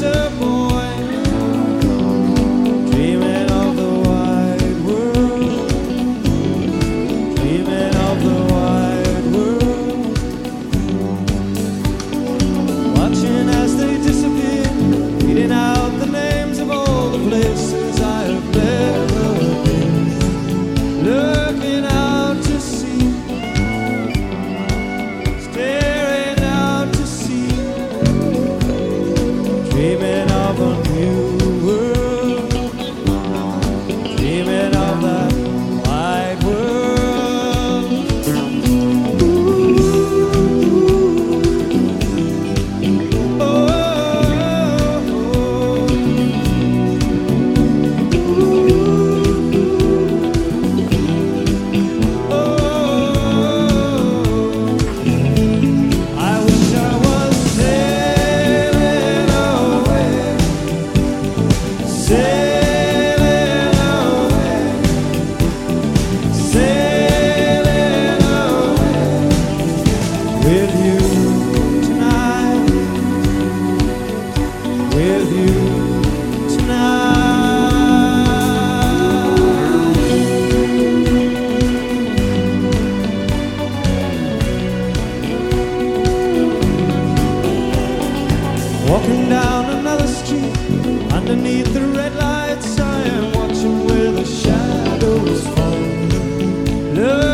a boy, dreaming of the wide world, dreaming of the wide world, watching as they disappear, reading out the names of all the places I have never been, looking out to sea, staring out to sea, dreaming of a new world, dreaming of that wide world. Ooh. Oh, I wish I was sailing away, sailing away, sailing away with you tonight, with you tonight. Walking down another street, underneath the red lights, I am watching where the shadows fall. Look